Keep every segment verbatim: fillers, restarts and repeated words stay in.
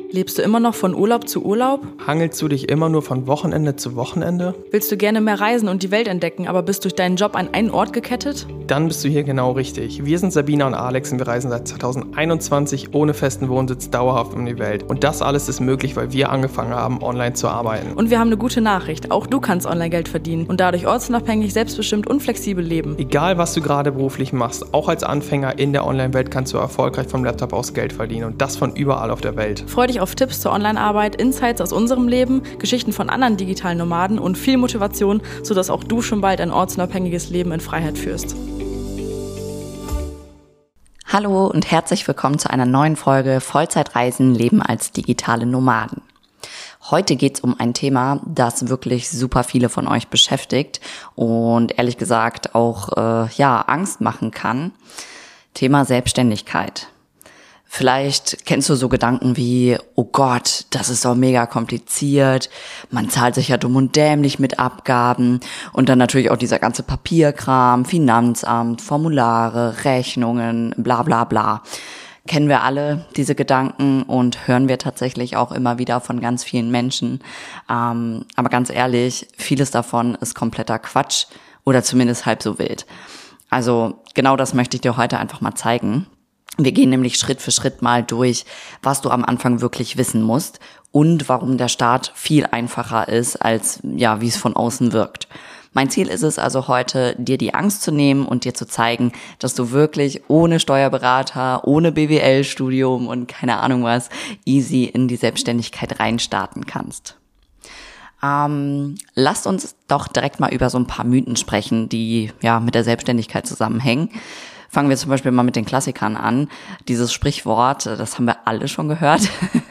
Lebst du immer noch von Urlaub zu Urlaub? Hangelst du dich immer nur von Wochenende zu Wochenende? Willst du gerne mehr reisen und die Welt entdecken, aber bist durch deinen Job an einen Ort gekettet? Dann bist du hier genau richtig. Wir sind Sabina und Alex und wir reisen seit zweitausendeinundzwanzig ohne festen Wohnsitz dauerhaft um die Welt. Und das alles ist möglich, weil wir angefangen haben, online zu arbeiten. Und wir haben eine gute Nachricht. Auch du kannst online Geld verdienen und dadurch ortsunabhängig, selbstbestimmt und flexibel leben. Egal, was du gerade beruflich machst, auch als Anfänger in der Online-Welt kannst du erfolgreich vom Laptop aus Geld verdienen und das von überall auf der Welt. Freu dich auf Tipps zur Online-Arbeit, Insights aus unserem Leben, Geschichten von anderen digitalen Nomaden und viel Motivation, sodass auch du schon bald ein ortsunabhängiges Leben in Freiheit führst. Hallo und herzlich willkommen zu einer neuen Folge Vollzeitreisen, Leben als digitale Nomaden. Heute geht's um ein Thema, das wirklich super viele von euch beschäftigt und ehrlich gesagt auch äh, ja Angst machen kann. Thema Selbstständigkeit. Vielleicht kennst du so Gedanken wie, oh Gott, das ist doch mega kompliziert, man zahlt sich ja dumm und dämlich mit Abgaben und dann natürlich auch dieser ganze Papierkram, Finanzamt, Formulare, Rechnungen, bla bla bla. Kennen wir alle diese Gedanken und hören wir tatsächlich auch immer wieder von ganz vielen Menschen. Ähm, aber ganz ehrlich, vieles davon ist kompletter Quatsch oder zumindest halb so wild. Also genau das möchte ich dir heute einfach mal zeigen. Wir gehen nämlich Schritt für Schritt mal durch, was du am Anfang wirklich wissen musst und warum der Start viel einfacher ist, als ja, wie es von außen wirkt. Mein Ziel ist es also heute, dir die Angst zu nehmen und dir zu zeigen, dass du wirklich ohne Steuerberater, ohne B W L-Studium und keine Ahnung was, easy in die Selbstständigkeit reinstarten kannst. Ähm, lasst uns doch direkt mal über so ein paar Mythen sprechen, die ja mit der Selbstständigkeit zusammenhängen. Fangen wir zum Beispiel mal mit den Klassikern an. Dieses Sprichwort, das haben wir alle schon gehört,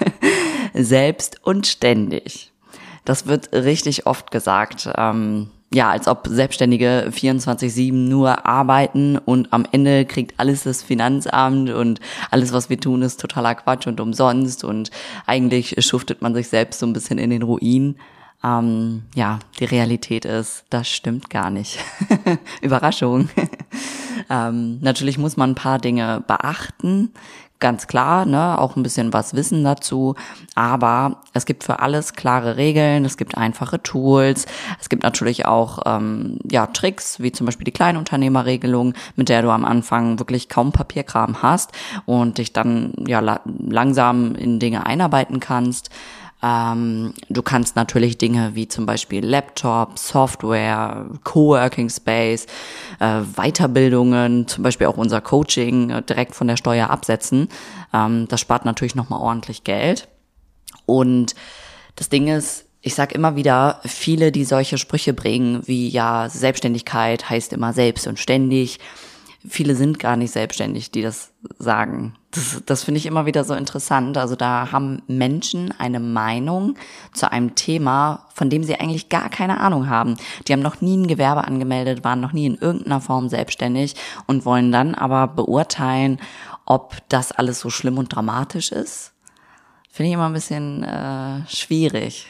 selbst und ständig. Das wird richtig oft gesagt, ähm, ja, als ob Selbstständige vierundzwanzig sieben nur arbeiten und am Ende kriegt alles das Finanzamt und alles, was wir tun, ist totaler Quatsch und umsonst und eigentlich schuftet man sich selbst so ein bisschen in den Ruin. Ähm, ja, die Realität ist, das stimmt gar nicht. Überraschung. ähm, natürlich muss man ein paar Dinge beachten, ganz klar, ne, auch ein bisschen was wissen dazu, aber es gibt für alles klare Regeln, es gibt einfache Tools, es gibt natürlich auch ähm, ja Tricks, wie zum Beispiel die Kleinunternehmerregelung, mit der du am Anfang wirklich kaum Papierkram hast und dich dann ja la- langsam in Dinge einarbeiten kannst. Ähm, du kannst natürlich Dinge wie zum Beispiel Laptop, Software, Coworking Space, äh, Weiterbildungen, zum Beispiel auch unser Coaching äh, direkt von der Steuer absetzen. Ähm, das spart natürlich nochmal ordentlich Geld. Und das Ding ist, ich sag immer wieder, viele, die solche Sprüche bringen, wie ja, Selbstständigkeit heißt immer selbst und ständig. Viele sind gar nicht selbstständig, die das sagen. Das, das finde ich immer wieder so interessant. Also da haben Menschen eine Meinung zu einem Thema, von dem sie eigentlich gar keine Ahnung haben. Die haben noch nie ein Gewerbe angemeldet, waren noch nie in irgendeiner Form selbstständig und wollen dann aber beurteilen, ob das alles so schlimm und dramatisch ist. Finde ich immer ein bisschen äh, schwierig.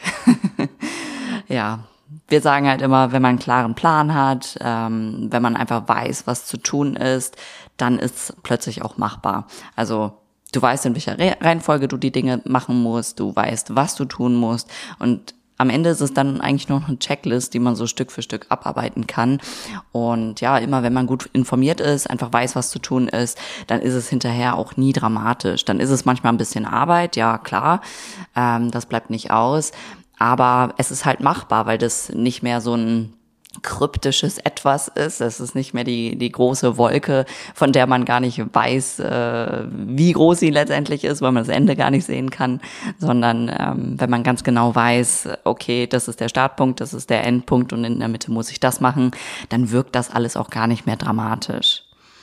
Ja. Wir sagen halt immer, wenn man einen klaren Plan hat, ähm, wenn man einfach weiß, was zu tun ist, dann ist es plötzlich auch machbar. Also du weißt, in welcher Re- Reihenfolge du die Dinge machen musst, du weißt, was du tun musst und am Ende ist es dann eigentlich nur noch eine Checklist, die man so Stück für Stück abarbeiten kann. Und ja, immer wenn man gut informiert ist, einfach weiß, was zu tun ist, dann ist es hinterher auch nie dramatisch. Dann ist es manchmal ein bisschen Arbeit, ja klar, ähm, das bleibt nicht aus. Aber es ist halt machbar, weil das nicht mehr so ein kryptisches Etwas ist. Es ist nicht mehr die die große Wolke, von der man gar nicht weiß, äh, wie groß sie letztendlich ist, weil man das Ende gar nicht sehen kann, sondern ähm, wenn man ganz genau weiß, okay, das ist der Startpunkt, das ist der Endpunkt und in der Mitte muss ich das machen, dann wirkt das alles auch gar nicht mehr dramatisch.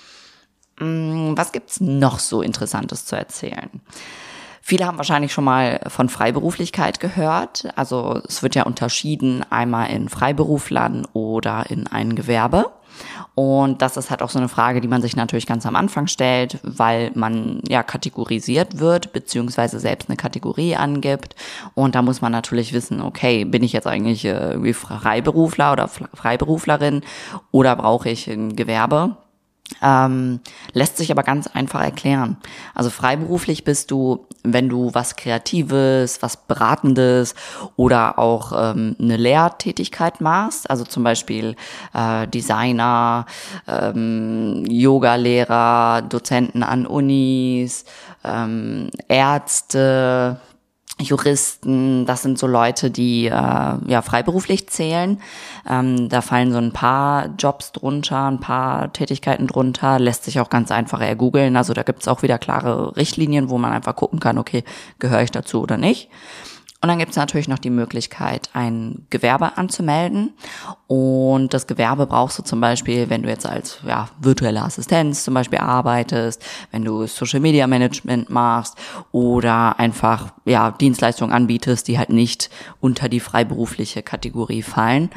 Was gibt's noch so Interessantes zu erzählen? Viele haben wahrscheinlich schon mal von Freiberuflichkeit gehört. Also es wird ja unterschieden einmal in Freiberuflern oder in ein Gewerbe. Und das ist halt auch so eine Frage, die man sich natürlich ganz am Anfang stellt, weil man ja kategorisiert wird, beziehungsweise selbst eine Kategorie angibt. Und da muss man natürlich wissen, okay, bin ich jetzt eigentlich irgendwie Freiberufler oder Freiberuflerin oder brauche ich ein Gewerbe? Ähm, lässt sich aber ganz einfach erklären. Also freiberuflich bist du, wenn du was Kreatives, was Beratendes oder auch ähm, eine Lehrtätigkeit machst, also zum Beispiel äh, Designer, ähm, Yoga-Lehrer, Dozenten an Unis, ähm, Ärzte, Juristen, das sind so Leute, die äh, ja freiberuflich zählen. Ähm, da fallen so ein paar Jobs drunter, ein paar Tätigkeiten drunter, lässt sich auch ganz einfach ergoogeln. Also da gibt's auch wieder klare Richtlinien, wo man einfach gucken kann, okay, gehöre ich dazu oder nicht. Und dann gibt es natürlich noch die Möglichkeit, ein Gewerbe anzumelden. Und das Gewerbe brauchst du zum Beispiel, wenn du jetzt als ja, virtuelle Assistenz zum Beispiel arbeitest, wenn du Social Media Management machst oder einfach ja Dienstleistungen anbietest, die halt nicht unter die freiberufliche Kategorie fallen.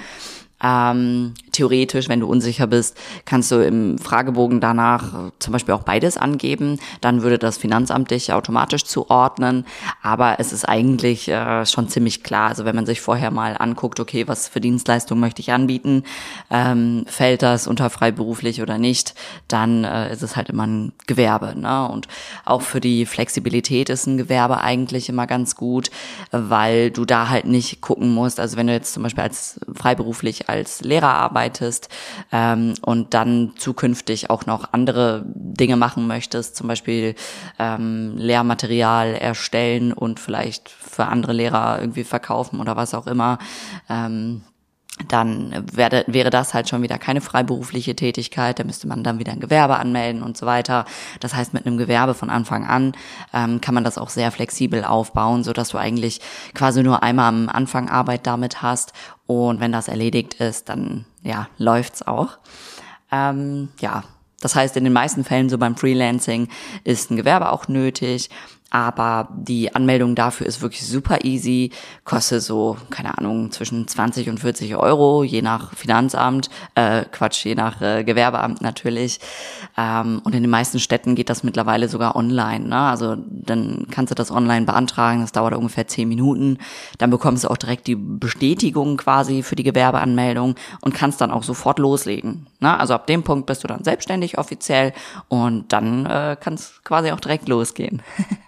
Ähm, theoretisch, wenn du unsicher bist, kannst du im Fragebogen danach zum Beispiel auch beides angeben. Dann würde das Finanzamt dich automatisch zuordnen. Aber es ist eigentlich äh, schon ziemlich klar. Also wenn man sich vorher mal anguckt, okay, was für Dienstleistungen möchte ich anbieten, ähm, fällt das unter freiberuflich oder nicht, dann äh, ist es halt immer ein Gewerbe, ne? Und auch für die Flexibilität ist ein Gewerbe eigentlich immer ganz gut, weil du da halt nicht gucken musst. Also wenn du jetzt zum Beispiel als freiberuflich als Lehrer arbeitest ähm, und dann zukünftig auch noch andere Dinge machen möchtest, zum Beispiel ähm, Lehrmaterial erstellen und vielleicht für andere Lehrer irgendwie verkaufen oder was auch immer, ähm, dann wäre, wäre das halt schon wieder keine freiberufliche Tätigkeit, da müsste man dann wieder ein Gewerbe anmelden und so weiter. Das heißt, mit einem Gewerbe von Anfang an ähm, kann man das auch sehr flexibel aufbauen, so dass du eigentlich quasi nur einmal am Anfang Arbeit damit hast und wenn das erledigt ist, dann ja läuft's auch. Ähm, ja, das heißt, in den meisten Fällen so beim Freelancing ist ein Gewerbe auch nötig. Aber die Anmeldung dafür ist wirklich super easy, kostet so, keine Ahnung, zwischen zwanzig und vierzig Euro, je nach Finanzamt, äh, Quatsch, je nach äh, Gewerbeamt natürlich. Ähm, und in den meisten Städten geht das mittlerweile sogar online, ne? Also dann kannst du das online beantragen, das dauert ungefähr zehn Minuten. Dann bekommst du auch direkt die Bestätigung quasi für die Gewerbeanmeldung und kannst dann auch sofort loslegen, ne? Also ab dem Punkt bist du dann selbstständig offiziell und dann äh, kann es quasi auch direkt losgehen.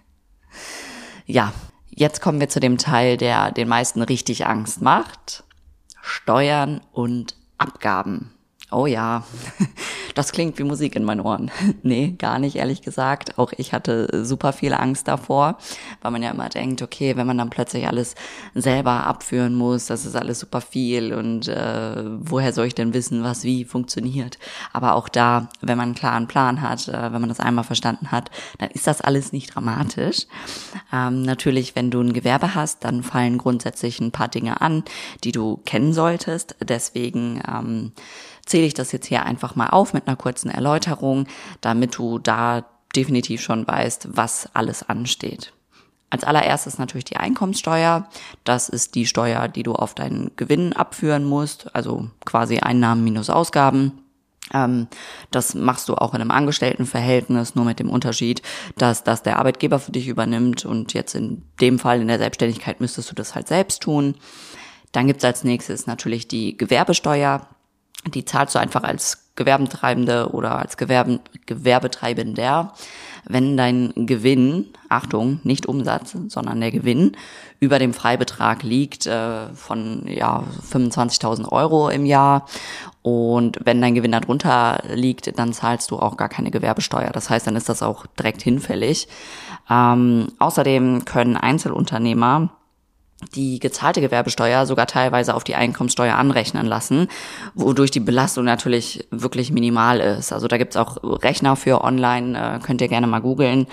Ja, jetzt kommen wir zu dem Teil, der den meisten richtig Angst macht. Steuern und Abgaben. Oh ja, das klingt wie Musik in meinen Ohren. Nee, gar nicht, ehrlich gesagt. Auch ich hatte super viel Angst davor, weil man ja immer denkt, okay, wenn man dann plötzlich alles selber abführen muss, das ist alles super viel und äh, woher soll ich denn wissen, was wie funktioniert? Aber auch da, wenn man einen klaren Plan hat, äh, wenn man das einmal verstanden hat, dann ist das alles nicht dramatisch. Ähm, natürlich, wenn du ein Gewerbe hast, dann fallen grundsätzlich ein paar Dinge an, die du kennen solltest. Deswegen ähm, zähle ich das jetzt hier einfach mal auf mit einer kurzen Erläuterung, damit du da definitiv schon weißt, was alles ansteht. Als allererstes natürlich die Einkommenssteuer. Das ist die Steuer, die du auf deinen Gewinn abführen musst, also quasi Einnahmen minus Ausgaben. Ähm, das machst du auch in einem Angestelltenverhältnis, nur mit dem Unterschied, dass das der Arbeitgeber für dich übernimmt und jetzt in dem Fall in der Selbstständigkeit müsstest du das halt selbst tun. Dann gibt's als nächstes natürlich die Gewerbesteuer. Die zahlst du einfach als Gewerbetreibende oder als Gewerben, Gewerbetreibender, wenn dein Gewinn, Achtung, nicht Umsatz, sondern der Gewinn über dem Freibetrag liegt äh, von ja fünfundzwanzigtausend Euro im Jahr. Und wenn dein Gewinn darunter liegt, dann zahlst du auch gar keine Gewerbesteuer. Das heißt, dann ist das auch direkt hinfällig. Ähm, außerdem können Einzelunternehmer die gezahlte Gewerbesteuer sogar teilweise auf die Einkommenssteuer anrechnen lassen, wodurch die Belastung natürlich wirklich minimal ist. Also da gibt's auch Rechner für online, äh, könnt ihr gerne mal googeln,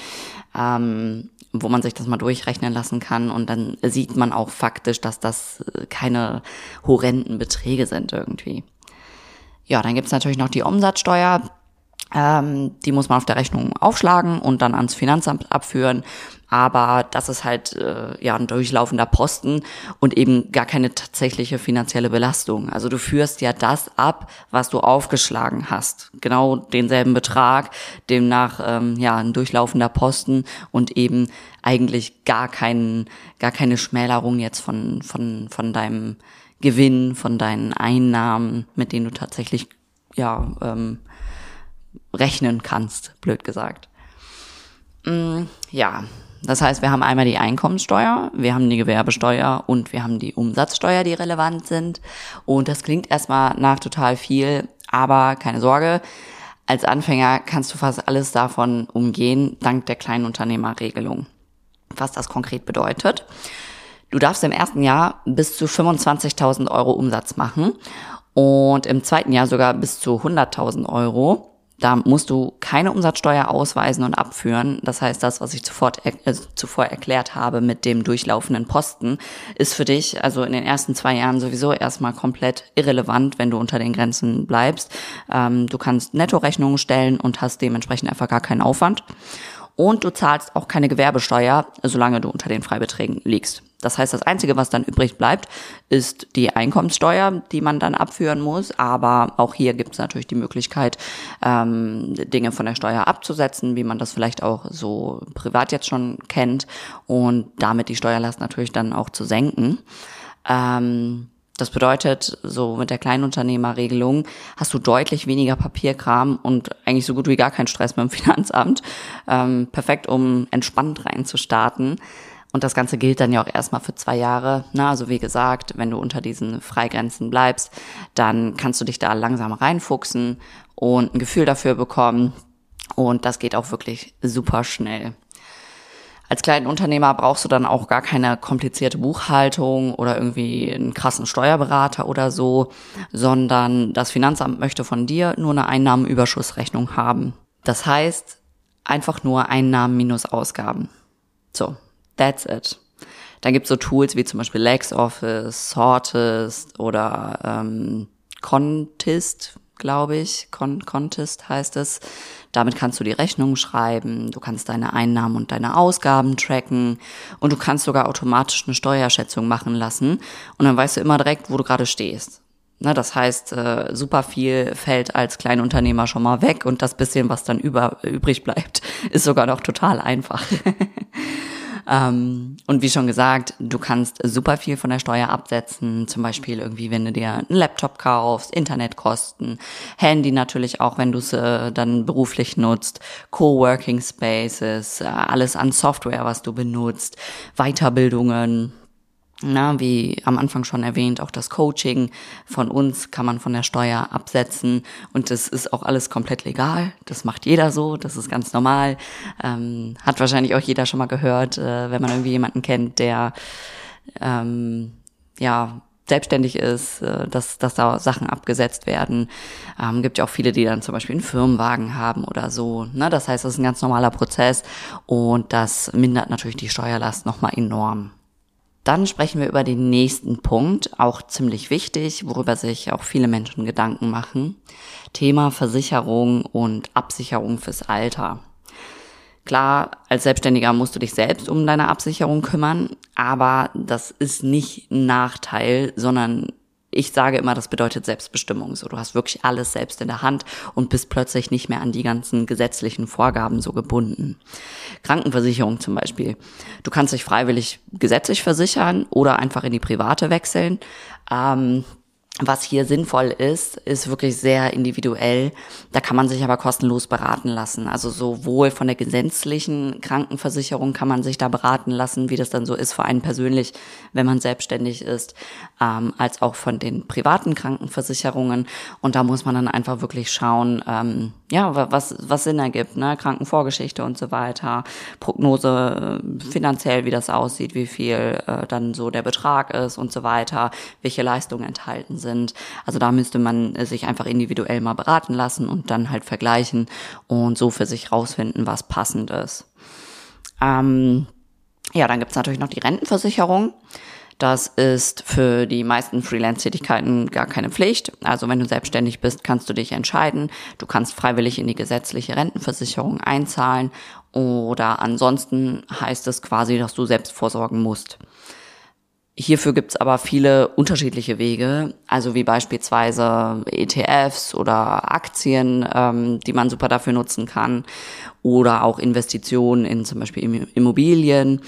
ähm, wo man sich das mal durchrechnen lassen kann und dann sieht man auch faktisch, dass das keine horrenden Beträge sind irgendwie. Ja, dann gibt's natürlich noch die Umsatzsteuer. Ähm, die muss man auf der Rechnung aufschlagen und dann ans Finanzamt abführen. Aber das ist halt äh, ja ein durchlaufender Posten und eben gar keine tatsächliche finanzielle Belastung. Also du führst ja das ab, was du aufgeschlagen hast. Genau denselben Betrag, demnach ähm, ja ein durchlaufender Posten und eben eigentlich gar keinen, gar keine Schmälerung jetzt von von von deinem Gewinn, von deinen Einnahmen, mit denen du tatsächlich ja ähm, rechnen kannst, blöd gesagt. Ja, das heißt, wir haben einmal die Einkommenssteuer, wir haben die Gewerbesteuer und wir haben die Umsatzsteuer, die relevant sind. Und das klingt erstmal nach total viel, aber keine Sorge, als Anfänger kannst du fast alles davon umgehen, dank der Kleinunternehmerregelung. Was das konkret bedeutet: Du darfst im ersten Jahr bis zu fünfundzwanzigtausend Euro Umsatz machen und im zweiten Jahr sogar bis zu hunderttausend Euro. Da musst du keine Umsatzsteuer ausweisen und abführen. Das heißt, das, was ich zuvor, äh, zuvor erklärt habe mit dem durchlaufenden Posten, ist für dich also in den ersten zwei Jahren sowieso erstmal komplett irrelevant, wenn du unter den Grenzen bleibst. Ähm, du kannst Nettorechnungen stellen und hast dementsprechend einfach gar keinen Aufwand. Und du zahlst auch keine Gewerbesteuer, solange du unter den Freibeträgen liegst. Das heißt, das Einzige, was dann übrig bleibt, ist die Einkommenssteuer, die man dann abführen muss. Aber auch hier gibt es natürlich die Möglichkeit, ähm, Dinge von der Steuer abzusetzen, wie man das vielleicht auch so privat jetzt schon kennt. Und damit die Steuerlast natürlich dann auch zu senken. Ähm, Das bedeutet, so mit der Kleinunternehmerregelung hast du deutlich weniger Papierkram und eigentlich so gut wie gar keinen Stress mit dem Finanzamt. Ähm, perfekt, um entspannt reinzustarten. Und das Ganze gilt dann ja auch erstmal für zwei Jahre. Na, also wie gesagt, wenn du unter diesen Freigrenzen bleibst, dann kannst du dich da langsam reinfuchsen und ein Gefühl dafür bekommen. Und das geht auch wirklich super schnell. Als Kleinunternehmer brauchst du dann auch gar keine komplizierte Buchhaltung oder irgendwie einen krassen Steuerberater oder so, sondern das Finanzamt möchte von dir nur eine Einnahmenüberschussrechnung haben. Das heißt, einfach nur Einnahmen minus Ausgaben. So, that's it. Dann gibt's so Tools wie zum Beispiel LexOffice, Sortist oder ähm, Contist, glaube ich. Con- Contist heißt es. Damit kannst du die Rechnung schreiben, du kannst deine Einnahmen und deine Ausgaben tracken und du kannst sogar automatisch eine Steuerschätzung machen lassen und dann weißt du immer direkt, wo du gerade stehst. Na, das heißt, äh, super viel fällt als Kleinunternehmer schon mal weg und das bisschen, was dann über, übrig bleibt, ist sogar noch total einfach. Ähm, und wie schon gesagt, du kannst super viel von der Steuer absetzen, zum Beispiel irgendwie, wenn du dir einen Laptop kaufst, Internetkosten, Handy natürlich auch, wenn du es äh, dann beruflich nutzt, Coworking Spaces, äh, alles an Software, was du benutzt, Weiterbildungen. Na, wie am Anfang schon erwähnt, auch das Coaching von uns kann man von der Steuer absetzen und das ist auch alles komplett legal. Das macht jeder so, das ist ganz normal. Ähm, hat wahrscheinlich auch jeder schon mal gehört, äh, wenn man irgendwie jemanden kennt, der ähm, ja selbstständig ist, äh, dass, dass da Sachen abgesetzt werden. Ähm, gibt ja auch viele, die dann zum Beispiel einen Firmenwagen haben oder so. Ne? Das heißt, das ist ein ganz normaler Prozess und das mindert natürlich die Steuerlast nochmal enorm. Dann sprechen wir über den nächsten Punkt, auch ziemlich wichtig, worüber sich auch viele Menschen Gedanken machen. Thema Versicherung und Absicherung fürs Alter. Klar, als Selbstständiger musst du dich selbst um deine Absicherung kümmern, aber das ist nicht ein Nachteil, sondern ich sage immer, das bedeutet Selbstbestimmung. So, du hast wirklich alles selbst in der Hand und bist plötzlich nicht mehr an die ganzen gesetzlichen Vorgaben so gebunden. Krankenversicherung zum Beispiel. Du kannst dich freiwillig gesetzlich versichern oder einfach in die private wechseln. Ähm, Was hier sinnvoll ist, ist wirklich sehr individuell. Da kann man sich aber kostenlos beraten lassen. Also sowohl von der gesetzlichen Krankenversicherung kann man sich da beraten lassen, wie das dann so ist für einen persönlich, wenn man selbstständig ist, ähm, als auch von den privaten Krankenversicherungen. Und da muss man dann einfach wirklich schauen, ähm, ja, was was Sinn ergibt, ne, Krankenvorgeschichte und so weiter, Prognose äh, finanziell, wie das aussieht, wie viel äh, dann so der Betrag ist und so weiter, welche Leistungen enthalten sind. Also da müsste man sich einfach individuell mal beraten lassen und dann halt vergleichen und so für sich rausfinden, was passend ist. Ähm, ja, dann gibt's natürlich noch die Rentenversicherung. Das ist für die meisten Freelance-Tätigkeiten gar keine Pflicht. Also wenn du selbstständig bist, kannst du dich entscheiden. Du kannst freiwillig in die gesetzliche Rentenversicherung einzahlen oder ansonsten heißt es quasi, dass du selbst vorsorgen musst. Hierfür gibt's aber viele unterschiedliche Wege, also wie beispielsweise E T Fs oder Aktien, ähm, die man super dafür nutzen kann oder auch Investitionen in zum Beispiel Immobilien.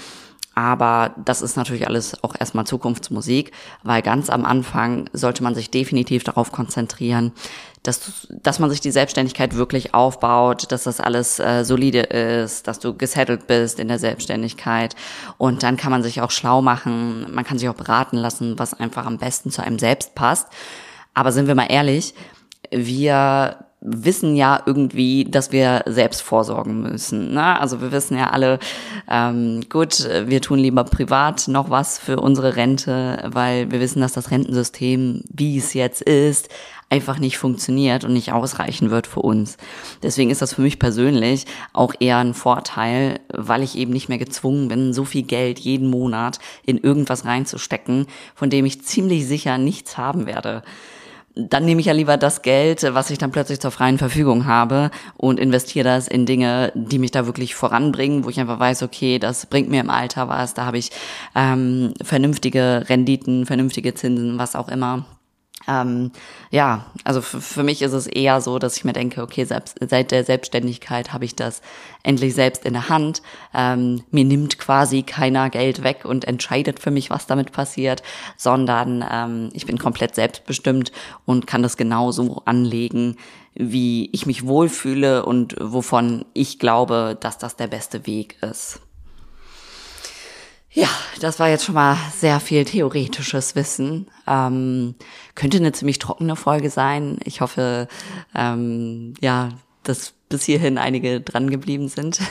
Aber das ist natürlich alles auch erstmal Zukunftsmusik, weil ganz am Anfang sollte man sich definitiv darauf konzentrieren, dass, dass man sich die Selbstständigkeit wirklich aufbaut, dass das alles äh, solide ist, dass du gesettelt bist in der Selbstständigkeit. Und dann kann man sich auch schlau machen, man kann sich auch beraten lassen, was einfach am besten zu einem selbst passt. Aber sind wir mal ehrlich, wir wissen ja irgendwie, dass wir selbst vorsorgen müssen, ne? Also wir wissen ja alle, ähm, gut, wir tun lieber privat noch was für unsere Rente, weil wir wissen, dass das Rentensystem, wie es jetzt ist, einfach nicht funktioniert und nicht ausreichen wird für uns. Deswegen ist das für mich persönlich auch eher ein Vorteil, weil ich eben nicht mehr gezwungen bin, so viel Geld jeden Monat in irgendwas reinzustecken, von dem ich ziemlich sicher nichts haben werde. Dann nehme ich ja lieber das Geld, was ich dann plötzlich zur freien Verfügung habe und investiere das in Dinge, die mich da wirklich voranbringen, wo ich einfach weiß, okay, das bringt mir im Alter was, da habe ich ähm, vernünftige Renditen, vernünftige Zinsen, was auch immer. Ähm, ja, also für, für mich ist es eher so, dass ich mir denke, okay, selbst, seit der Selbstständigkeit habe ich das endlich selbst in der Hand. Ähm, mir nimmt quasi keiner Geld weg und entscheidet für mich, was damit passiert, sondern ähm, ich bin komplett selbstbestimmt und kann das genauso anlegen, wie ich mich wohlfühle und wovon ich glaube, dass das der beste Weg ist. Ja, das war jetzt schon mal sehr viel theoretisches Wissen. Ähm, könnte eine ziemlich trockene Folge sein. Ich hoffe, ähm, ja, dass bis hierhin einige dran geblieben sind.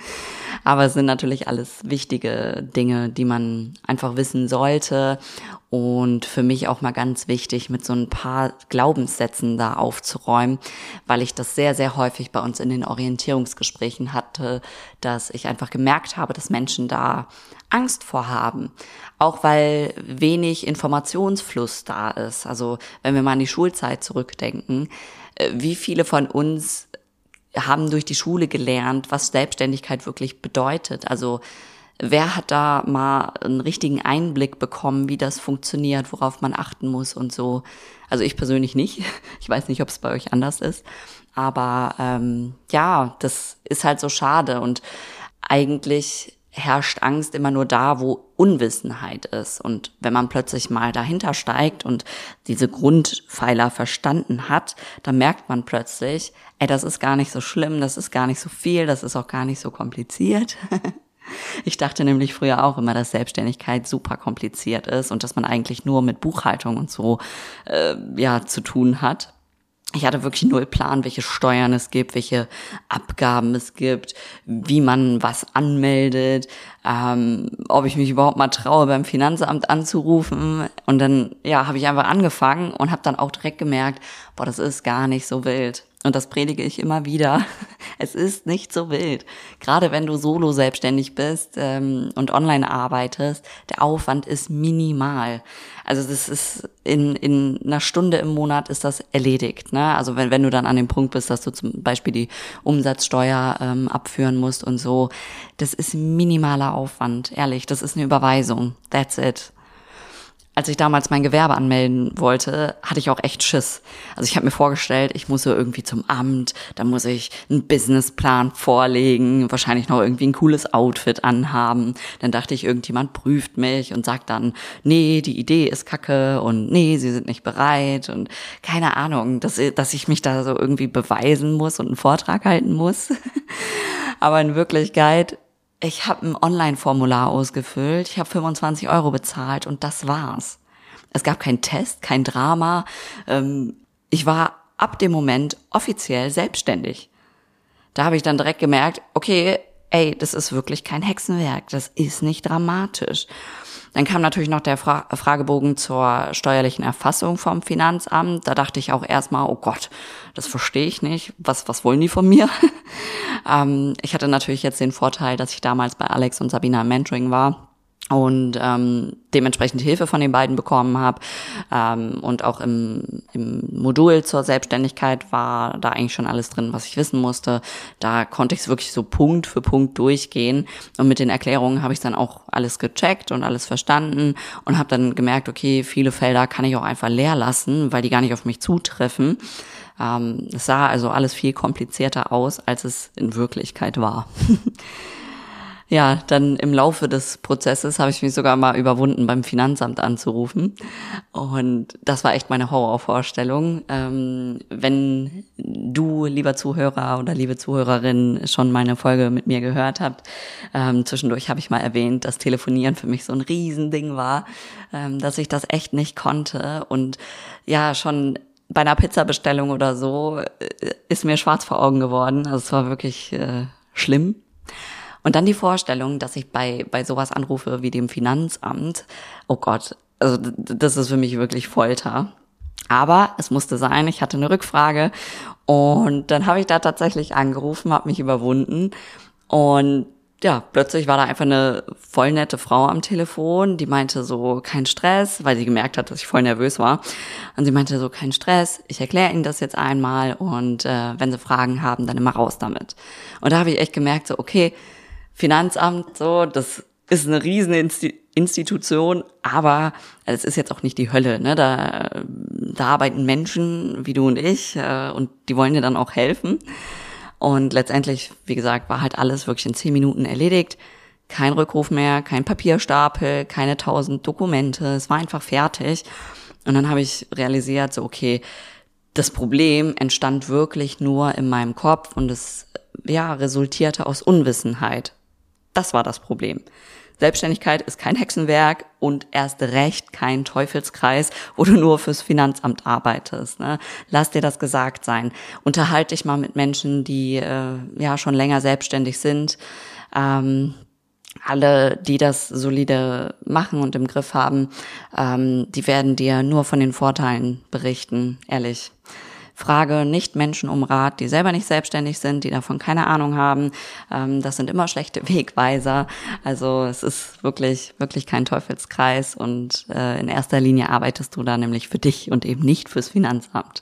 Aber es sind natürlich alles wichtige Dinge, die man einfach wissen sollte. Und für mich auch mal ganz wichtig, mit so ein paar Glaubenssätzen da aufzuräumen, weil ich das sehr, sehr häufig bei uns in den Orientierungsgesprächen hatte, dass ich einfach gemerkt habe, dass Menschen da Angst vor haben. Auch weil wenig Informationsfluss da ist. Also wenn wir mal an die Schulzeit zurückdenken, wie viele von uns haben durch die Schule gelernt, was Selbstständigkeit wirklich bedeutet. Also wer hat da mal einen richtigen Einblick bekommen, wie das funktioniert, worauf man achten muss und so. Also ich persönlich nicht. Ich weiß nicht, ob es bei euch anders ist. Aber ähm, ja, das ist halt so schade. Und eigentlich herrscht Angst immer nur da, wo Unwissenheit ist. Und wenn man plötzlich mal dahinter steigt und diese Grundpfeiler verstanden hat, dann merkt man plötzlich, ey, das ist gar nicht so schlimm, das ist gar nicht so viel, das ist auch gar nicht so kompliziert. Ich dachte nämlich früher auch immer, dass Selbstständigkeit super kompliziert ist und dass man eigentlich nur mit Buchhaltung und so äh, ja zu tun hat. Ich hatte wirklich null Plan, welche Steuern es gibt, welche Abgaben es gibt, wie man was anmeldet, ähm, ob ich mich überhaupt mal traue, beim Finanzamt anzurufen. Und dann ja, habe ich einfach angefangen und habe dann auch direkt gemerkt, boah, das ist gar nicht so wild. Und das predige ich immer wieder. Es ist nicht so wild. Gerade wenn du solo selbstständig bist ähm, und online arbeitest, der Aufwand ist minimal. Also das ist in in einer Stunde im Monat ist das erledigt, ne? Also wenn wenn du dann an dem Punkt bist, dass du zum Beispiel die Umsatzsteuer ähm, abführen musst und so, das ist minimaler Aufwand, ehrlich. Das ist eine Überweisung. That's it. Als ich damals mein Gewerbe anmelden wollte, hatte ich auch echt Schiss. Also ich habe mir vorgestellt, ich muss so irgendwie zum Amt, da muss ich einen Businessplan vorlegen, wahrscheinlich noch irgendwie ein cooles Outfit anhaben. Dann dachte ich, irgendjemand prüft mich und sagt dann, nee, die Idee ist kacke und nee, sie sind nicht bereit und keine Ahnung, dass, dass ich mich da so irgendwie beweisen muss und einen Vortrag halten muss. Aber in Wirklichkeit, ich habe ein Online-Formular ausgefüllt, ich habe fünfundzwanzig Euro bezahlt und das war's. Es gab keinen Test, kein Drama. Ich war ab dem Moment offiziell selbstständig. Da habe ich dann direkt gemerkt, okay, ey, das ist wirklich kein Hexenwerk, das ist nicht dramatisch. Dann kam natürlich noch der Fra- Fragebogen zur steuerlichen Erfassung vom Finanzamt. Da dachte ich auch erstmal, oh Gott, das verstehe ich nicht. Was, was wollen die von mir? ähm, ich hatte natürlich jetzt den Vorteil, dass ich damals bei Alex und Sabina im Mentoring war und ähm, dementsprechend Hilfe von den beiden bekommen habe. Ähm, und auch im, im Modul zur Selbstständigkeit war da eigentlich schon alles drin, was ich wissen musste. Da konnte ich es wirklich so Punkt für Punkt durchgehen. Und mit den Erklärungen habe ich dann auch alles gecheckt und alles verstanden und habe dann gemerkt, okay, viele Felder kann ich auch einfach leer lassen, weil die gar nicht auf mich zutreffen. Ähm, es sah also alles viel komplizierter aus, als es in Wirklichkeit war. Ja, dann im Laufe des Prozesses habe ich mich sogar mal überwunden, beim Finanzamt anzurufen. Und das war echt meine Horrorvorstellung. Ähm, wenn du, lieber Zuhörer oder liebe Zuhörerin, schon meine Folge mit mir gehört habt, ähm, zwischendurch habe ich mal erwähnt, dass Telefonieren für mich so ein Riesending war, ähm, dass ich das echt nicht konnte. Und ja, schon bei einer Pizzabestellung oder so äh, ist mir schwarz vor Augen geworden. Also es war wirklich äh, schlimm. Und dann die Vorstellung, dass ich bei bei sowas anrufe wie dem Finanzamt. Oh Gott, also das ist für mich wirklich Folter. Aber es musste sein, ich hatte eine Rückfrage und dann habe ich da tatsächlich angerufen, habe mich überwunden und ja, plötzlich war da einfach eine voll nette Frau am Telefon, die meinte so, kein Stress, weil sie gemerkt hat, dass ich voll nervös war. Und sie meinte so, kein Stress, ich erkläre Ihnen das jetzt einmal und äh, wenn Sie Fragen haben, dann immer raus damit. Und da habe ich echt gemerkt, so okay, Finanzamt, so, das ist eine riesen Insti- Institution, aber es ist jetzt auch nicht die Hölle, ne? Da, da arbeiten Menschen wie du und ich äh, und die wollen dir dann auch helfen. Und letztendlich, wie gesagt, war halt alles wirklich in zehn Minuten erledigt. Kein Rückruf mehr, kein Papierstapel, keine tausend Dokumente. Es war einfach fertig. Und dann habe ich realisiert, so okay, das Problem entstand wirklich nur in meinem Kopf und es ja resultierte aus Unwissenheit. Das war das Problem. Selbstständigkeit ist kein Hexenwerk und erst recht kein Teufelskreis, wo du nur fürs Finanzamt arbeitest. Ne? Lass dir das gesagt sein. Unterhalte dich mal mit Menschen, die äh, ja schon länger selbstständig sind. Ähm, alle, die das solide machen und im Griff haben, ähm, die werden dir nur von den Vorteilen berichten, ehrlich. Frage nicht Menschen um Rat, die selber nicht selbstständig sind, die davon keine Ahnung haben. Ähm, das sind immer schlechte Wegweiser. Also es ist wirklich, wirklich kein Teufelskreis und äh, in erster Linie arbeitest du da nämlich für dich und eben nicht fürs Finanzamt.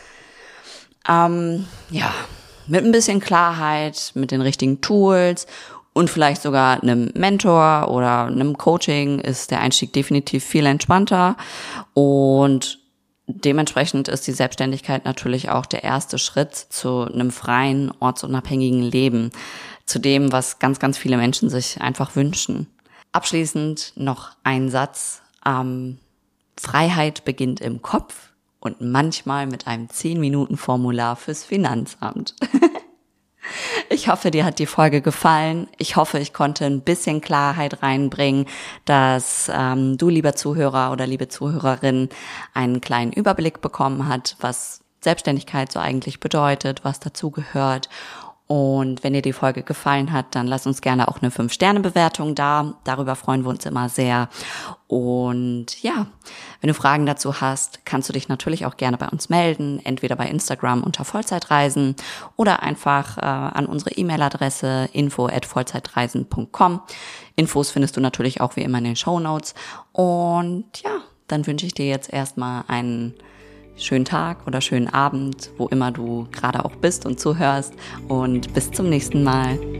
Ähm, ja, mit ein bisschen Klarheit, mit den richtigen Tools und vielleicht sogar einem Mentor oder einem Coaching ist der Einstieg definitiv viel entspannter und dementsprechend ist die Selbstständigkeit natürlich auch der erste Schritt zu einem freien, ortsunabhängigen Leben, zu dem, was ganz, ganz viele Menschen sich einfach wünschen. Abschließend noch ein Satz. Ähm, Freiheit beginnt im Kopf und manchmal mit einem zehn Minuten Formular fürs Finanzamt. Ich hoffe, dir hat die Folge gefallen. Ich hoffe, ich konnte ein bisschen Klarheit reinbringen, dass ähm, du, lieber Zuhörer oder liebe Zuhörerin, einen kleinen Überblick bekommen hat, was Selbstständigkeit so eigentlich bedeutet, was dazu gehört. Und wenn dir die Folge gefallen hat, dann lass uns gerne auch eine fünf Sterne Bewertung da. Darüber freuen wir uns immer sehr. Und ja, wenn du Fragen dazu hast, kannst du dich natürlich auch gerne bei uns melden, entweder bei Instagram unter Vollzeitreisen oder einfach äh, an unsere E-Mail-Adresse info at vollzeitreisen punkt com. Infos findest du natürlich auch wie immer in den Shownotes. Und ja, dann wünsche ich dir jetzt erstmal einen schönen Tag oder schönen Abend, wo immer du gerade auch bist und zuhörst. Und bis zum nächsten Mal.